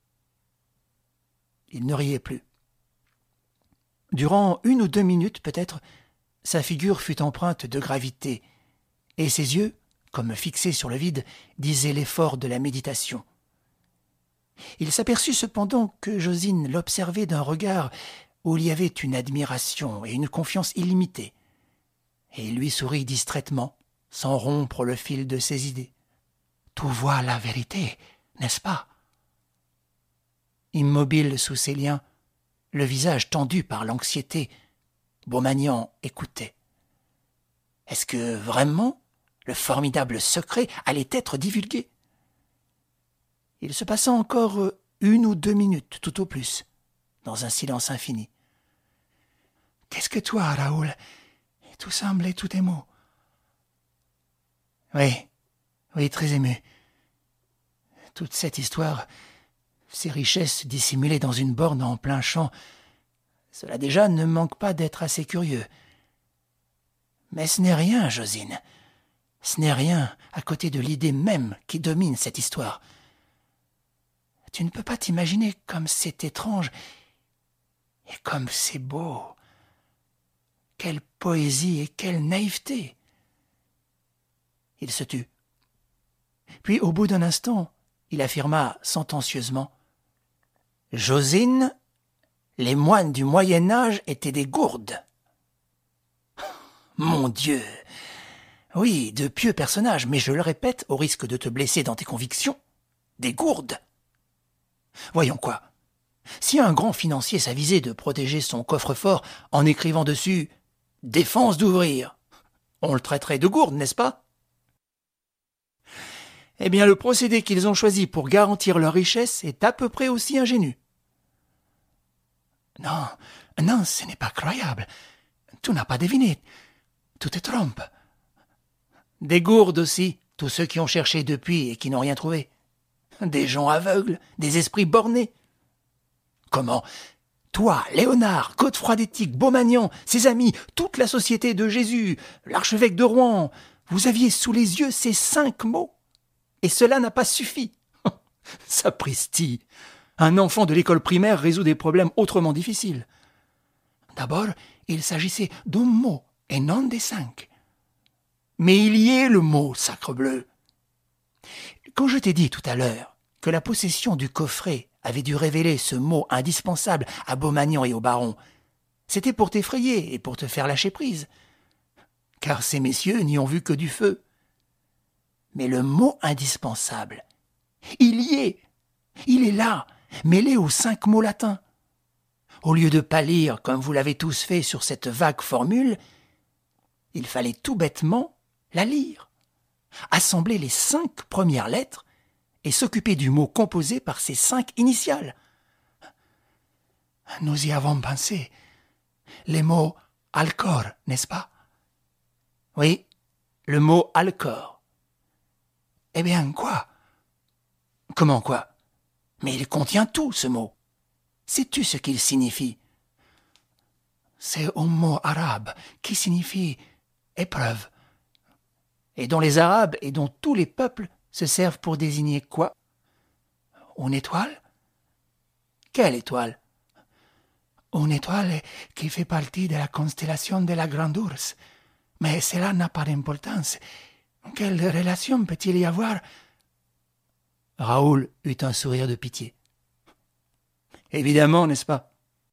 Il ne riait plus. Durant 1 ou 2 minutes, peut-être, sa figure fut empreinte de gravité, et ses yeux, comme fixés sur le vide, disaient l'effort de la méditation. Il s'aperçut cependant que Josine l'observait d'un regard où il y avait une admiration et une confiance illimitée, et il lui sourit distraitement, sans rompre le fil de ses idées. « Tu vois la vérité, n'est-ce pas ?» Immobile sous ses liens, le visage tendu par l'anxiété, Beaumagnan écoutait. Est-ce que, vraiment, le formidable secret allait être divulgué? Il se passa encore 1 ou 2 minutes, tout au plus, dans un silence infini. « Qu'est-ce que toi, Raoul? Tout semble tout ému. »« Oui, très ému. Toute cette histoire, ces richesses dissimulées dans une borne en plein champ, cela déjà ne manque pas d'être assez curieux. Mais ce n'est rien, Josine. Ce n'est rien à côté de l'idée même qui domine cette histoire. Tu ne peux pas t'imaginer comme c'est étrange et comme c'est beau. Quelle poésie et quelle naïveté! » Il se tut. Puis, au bout d'un instant, il affirma sentencieusement « Josine, les moines du Moyen-Âge étaient des gourdes. » Mon Dieu! Oui, de pieux personnages, mais je le répète, au risque de te blesser dans tes convictions, des gourdes. Voyons quoi. Si un grand financier s'avisait de protéger son coffre-fort en écrivant dessus « Défense d'ouvrir », on le traiterait de gourde, n'est-ce pas? Eh bien, le procédé qu'ils ont choisi pour garantir leur richesse est à peu près aussi ingénu. Non, ce n'est pas croyable. Tu n'as pas deviné. Tu te trompes. Des gourdes aussi, tous ceux qui ont cherché depuis et qui n'ont rien trouvé. Des gens aveugles, des esprits bornés. Comment? Toi, Léonard, Godefroy d'Éthique, Beaumagnan, ses amis, toute la société de Jésus, l'archevêque de Rouen, vous aviez sous les yeux ces 5 mots. Et cela n'a pas suffi. Sapristi! Un enfant de l'école primaire résout des problèmes autrement difficiles. D'abord, il s'agissait d'un mot et non des 5. Mais il y est le mot, sacrebleu. Quand je t'ai dit tout à l'heure que la possession du coffret avait dû révéler ce mot indispensable à Beaumagnan et au baron, c'était pour t'effrayer et pour te faire lâcher prise. Car ces messieurs n'y ont vu que du feu. Mais le mot indispensable, il y est. Il est là, mêlé aux 5 mots latins. Au lieu de pâlir comme vous l'avez tous fait sur cette vague formule, il fallait tout bêtement la lire, assembler les 5 premières lettres et s'occuper du mot composé par ces 5 initiales. Nous y avons pensé. Les mots « alcor », n'est-ce pas? Oui, le mot « alcor ». Eh bien, quoi? Comment quoi? Mais il contient tout, ce mot. Sais-tu ce qu'il signifie? C'est un mot arabe qui signifie épreuve. Et dont les Arabes et dont tous les peuples se servent pour désigner quoi? Une étoile? Quelle étoile? Une étoile qui fait partie de la constellation de la Grande Ourse. Mais cela n'a pas d'importance. Quelle relation peut-il y avoir Raoul eut un sourire de pitié. Évidemment, n'est-ce pas?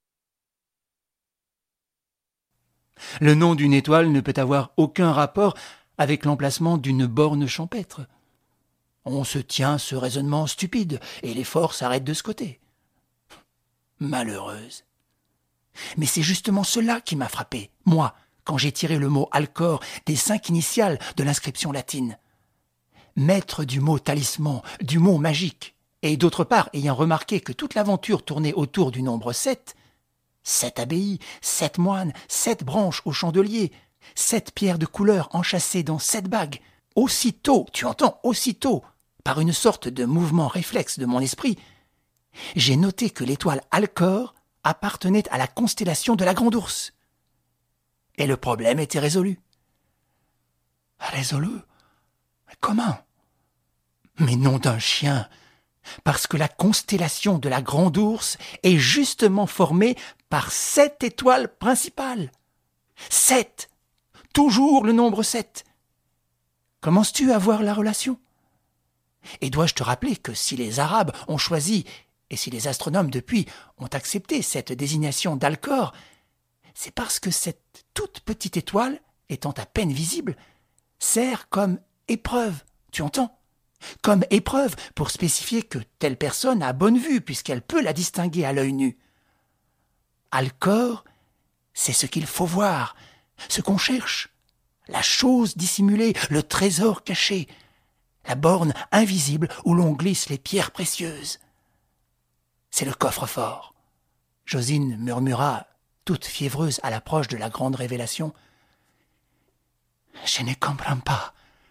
Le nom d'une étoile ne peut avoir aucun rapport avec l'emplacement d'une borne champêtre. On se tient ce raisonnement stupide, et l'effort s'arrête de ce côté. Malheureuse. Mais c'est justement cela qui m'a frappé, moi, quand j'ai tiré le mot Alcor des 5 initiales de l'inscription latine. Maître du mot talisman, du mot magique, et d'autre part, ayant remarqué que toute l'aventure tournait autour du nombre 7, 7 abbayes, 7 moines, 7 branches au chandelier, 7 pierres de couleur enchâssées dans 7 bagues, aussitôt, tu entends, aussitôt, par une sorte de mouvement réflexe de mon esprit, j'ai noté que l'étoile Alcor appartenait à la constellation de la Grande Ourse. Et le problème était résolu. Résolu? Mais comment? Mais nom d'un chien, parce que la constellation de la Grande Ourse est justement formée par 7 étoiles principales. 7! Toujours le nombre 7. Commences-tu à voir la relation? Et dois-je te rappeler que si les Arabes ont choisi, et si les astronomes depuis ont accepté cette désignation d'Alcor, c'est parce que cette toute petite étoile, étant à peine visible, sert comme épreuve, tu entends? Comme épreuve pour spécifier que telle personne a bonne vue puisqu'elle peut la distinguer à l'œil nu. Alcor, c'est ce qu'il faut voir, ce qu'on cherche, la chose dissimulée, le trésor caché, la borne invisible où l'on glisse les pierres précieuses. C'est le coffre-fort. Josine murmura, toute fiévreuse à l'approche de la grande révélation. Je ne comprends pas.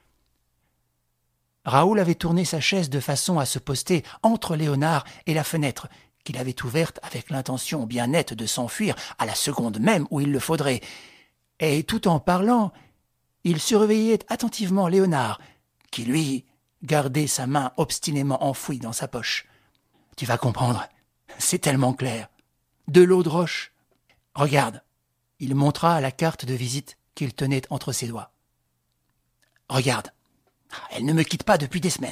Raoul avait tourné sa chaise de façon à se poster entre Léonard et la fenêtre, qu'il avait ouverte avec l'intention bien nette de s'enfuir à la seconde même où il le faudrait. Et tout en parlant, il surveillait attentivement Léonard, qui, lui, gardait sa main obstinément enfouie dans sa poche. « Tu vas comprendre, c'est tellement clair. De l'eau de roche. Regarde. » Il montra la carte de visite qu'il tenait entre ses doigts. « Regarde. Elle ne me quitte pas depuis des semaines. »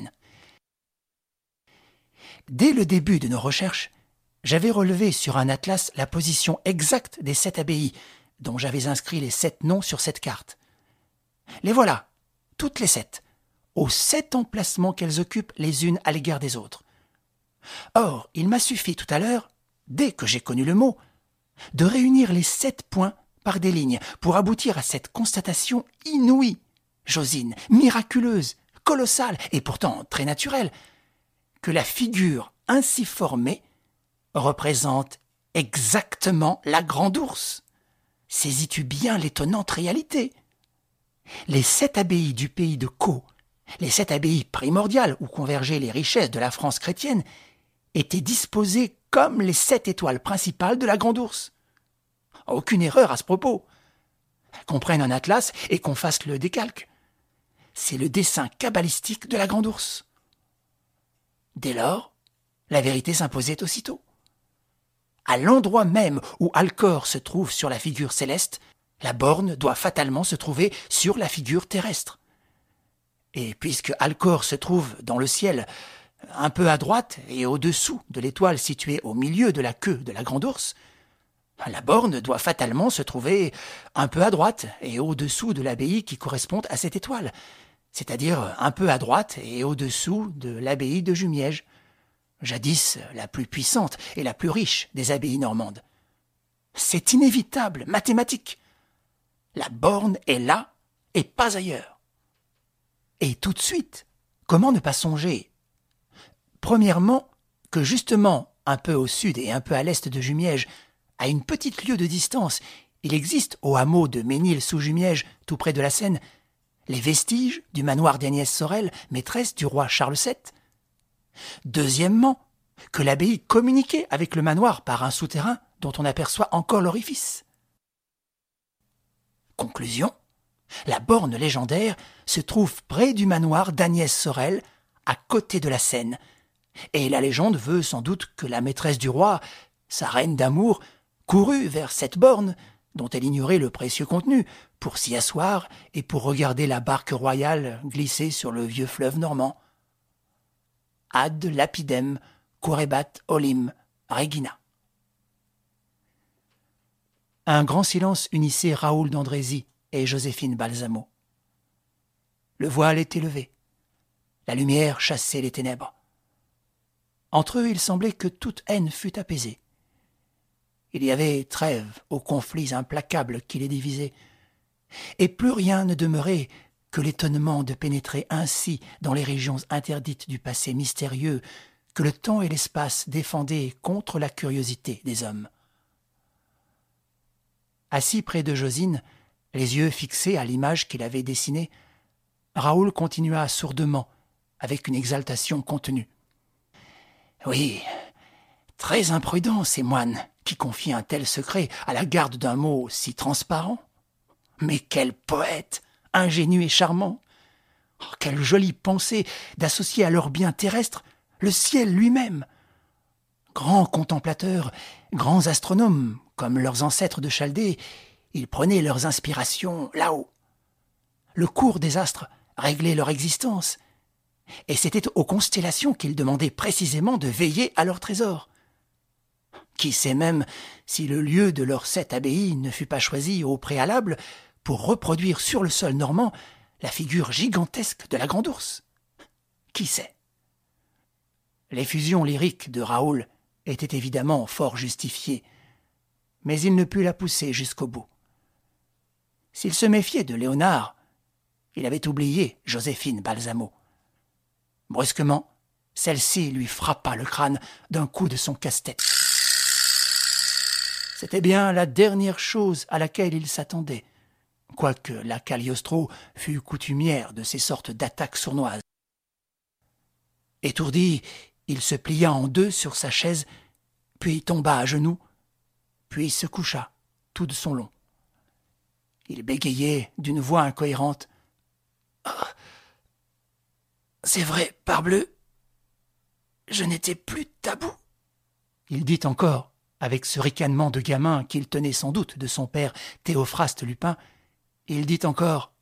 Dès le début de nos recherches, j'avais relevé sur un atlas la position exacte des 7 abbayes, dont j'avais inscrit les 7 noms sur cette carte. Les voilà, toutes les 7, aux 7 emplacements qu'elles occupent les unes à l'égard des autres. Or, il m'a suffi tout à l'heure, dès que j'ai connu le mot, de réunir les 7 points par des lignes pour aboutir à cette constatation inouïe, Josine, miraculeuse, colossale et pourtant très naturelle, que la figure ainsi formée représente exactement la Grande Ourse. Saisis-tu bien l'étonnante réalité? Les 7 abbayes du pays de Caux, les 7 abbayes primordiales où convergeaient les richesses de la France chrétienne, étaient disposées comme les 7 étoiles principales de la Grande Ourse. Aucune erreur à ce propos. Qu'on prenne un atlas et qu'on fasse le décalque. C'est le dessin cabalistique de la Grande Ourse. Dès lors, la vérité s'imposait aussitôt. À l'endroit même où Alcor se trouve sur la figure céleste, la borne doit fatalement se trouver sur la figure terrestre. Et puisque Alcor se trouve dans le ciel, un peu à droite et au-dessous de l'étoile située au milieu de la queue de la Grande Ourse, la borne doit fatalement se trouver un peu à droite et au-dessous de l'abbaye qui correspond à cette étoile, c'est-à-dire un peu à droite et au-dessous de l'abbaye de Jumièges, jadis la plus puissante et la plus riche des abbayes normandes. C'est inévitable, mathématique. La borne est là et pas ailleurs. Et tout de suite, comment ne pas songer? Premièrement, que justement, un peu au sud et un peu à l'est de Jumièges, à une petite lieue de distance, il existe au hameau de Ménil-sous-Jumièges, tout près de la Seine, les vestiges du manoir d'Agnès Sorel, maîtresse du roi Charles VII. Deuxièmement, que l'abbaye communiquait avec le manoir par un souterrain dont on aperçoit encore l'orifice. Conclusion, la borne légendaire se trouve près du manoir d'Agnès Sorel, à côté de la Seine, et la légende veut sans doute que la maîtresse du roi, sa reine d'amour, courut vers cette borne, dont elle ignorait le précieux contenu, pour s'y asseoir et pour regarder la barque royale glisser sur le vieux fleuve normand. ad lapidem curebat olim regina. Un grand silence unissait Raoul d'Andrézy et Joséphine Balsamo. Le voile était levé. La lumière chassait les ténèbres. Entre eux, il semblait que toute haine fût apaisée. Il y avait trêve aux conflits implacables qui les divisaient, et plus rien ne demeurait que l'étonnement de pénétrer ainsi dans les régions interdites du passé mystérieux que le temps et l'espace défendaient contre la curiosité des hommes. Assis près de Josine, les yeux fixés à l'image qu'il avait dessinée, Raoul continua sourdement, avec une exaltation contenue. « Oui, très imprudent ces moines qui confient un tel secret à la garde d'un mot si transparent. Mais quel poète, ingénu et charmant! Oh, quelle jolie pensée d'associer à leur bien terrestre le ciel lui-même! Grands contemplateurs, grands astronomes, comme leurs ancêtres de Chaldée, ils prenaient leurs inspirations là-haut. Le cours des astres réglait leur existence, et c'était aux constellations qu'ils demandaient précisément de veiller à leur trésor. Qui sait même si le lieu de leurs 7 abbayes ne fut pas choisi au préalable pour reproduire sur le sol normand la figure gigantesque de la Grande Ourse? Qui sait? L'effusion lyrique de Raoul était évidemment fort justifiée, mais il ne put la pousser jusqu'au bout. S'il se méfiait de Léonard, il avait oublié Joséphine Balsamo. Brusquement, celle-ci lui frappa le crâne d'un coup de son casse-tête. C'était bien la dernière chose à laquelle il s'attendait, quoique la Cagliostro fût coutumière de ces sortes d'attaques sournoises. Étourdi, il se plia en deux sur sa chaise, puis tomba à genoux, puis se coucha, tout de son long. Il bégayait d'une voix incohérente. « Ah, c'est vrai, parbleu, je n'étais plus tabou. » Il dit encore, avec ce ricanement de gamin qu'il tenait sans doute de son père Théophraste Lupin, il dit encore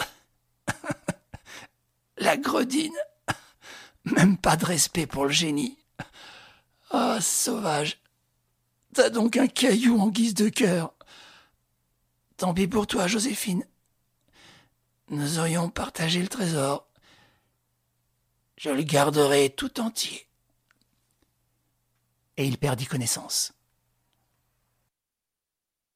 « La gredine, même pas de respect pour le génie. Ah, sauvage, t'as donc un caillou en guise de cœur. Tant pis pour toi, Joséphine. Nous aurions partagé le trésor. Je le garderai tout entier. » Et il perdit connaissance.